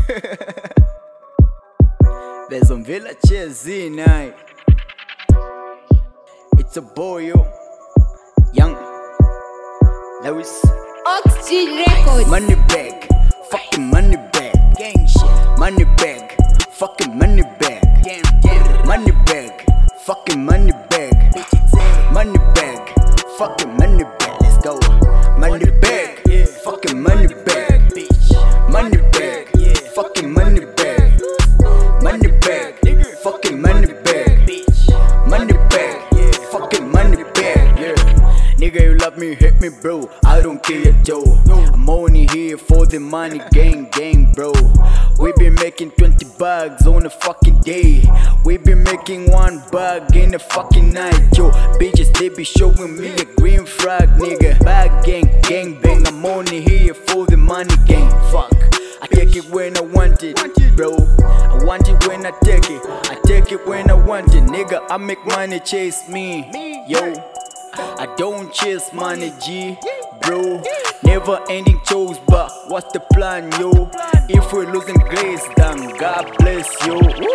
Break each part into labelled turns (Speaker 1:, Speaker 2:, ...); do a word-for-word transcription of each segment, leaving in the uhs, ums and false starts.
Speaker 1: Bezonvela Chezi night. It's a boy, yo. Young Lewis.
Speaker 2: Oxygen Records.
Speaker 1: Money bag, fucking money bag. Gang shit. Money bag, fucking money bag. Damn, damn. Money bag, fucking money bag. Money bag, fucking money bag. Let's go. Money bag, yeah. Fucking money bag. Money bag, yeah. Fucking money bag. Money bag, fucking money bag. Money bag, yeah. Fucking money bag. Yeah. Nigga, you love me, hit me, bro. I don't care, Joe. I'm only here for the money, gang, gang, bro. We been making twenty bags on a fucking day. We been making one bag in a fucking night, yo. Bitches, they be showing me a green flag, nigga. Bag gang, gang bang. I'm only here for the money, gang. Fuck, I take it when I want it, bro. I want it when I take it. I take it when I want it, nigga. I make money chase me, yo. I don't chase money, G, bro. Never ending chose, but what's the plan, yo? If we're losing grace, then God bless you.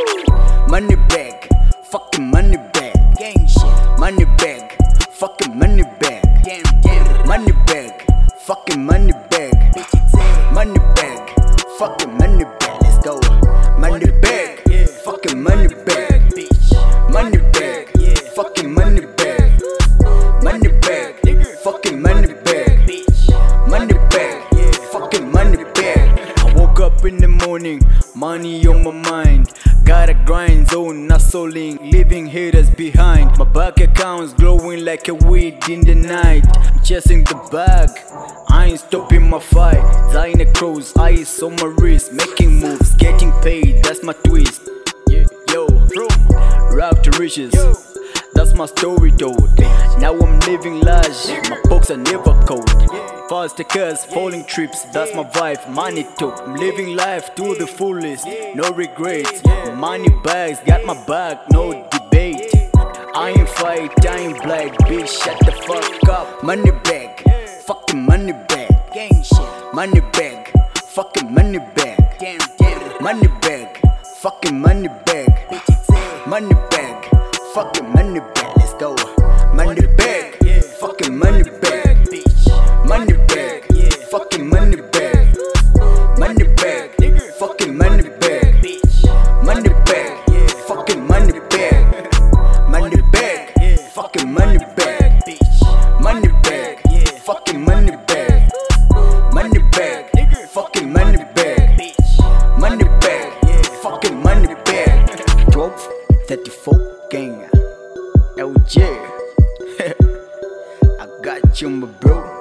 Speaker 1: Money bag, fucking money bag. Gang shit. Money bag, fucking money bag. Money bag, fucking money bag. Money bag, fucking money bag. Let's go. Money bag, fucking money bag. Money bag, fucking money bag. Money bag, fucking money bag. Money bag, fucking money bag. I woke up in the morning, money on my mind. Got a grind zone, hustling, leaving haters behind. My bank account's glowing like a weed in the night. I'm chasing the bag, I ain't stopping my fight. Dying a crows, eyes on my wrist, making moves, getting paid, that's my twist. Yeah, yo, from rap to riches, that's my story told. Now I'm living large, my books are never cold. Fast cars, falling trips, that's my vibe. Money talk, I'm living life to the fullest, no regrets. Money bags, got my back, no debate. I ain't fight, I ain't black, bitch, shut the fuck up. Money bag, fucking money bag. Gang shit. Money bag, fucking money bag. Money bag, fucking money bag. Money bag, fucking money bag. Let's go. Money bag, fucking money bag. Money bag, fucking money bag. Money bag, fucking money bag. Money bag, fucking money bag. Money bag, fucking money bag. Money bag, fucking money bag. Money bag, fucking money bag. Money bag, fucking money bag. twelve thirty-four gang. L J. I got you, my bro.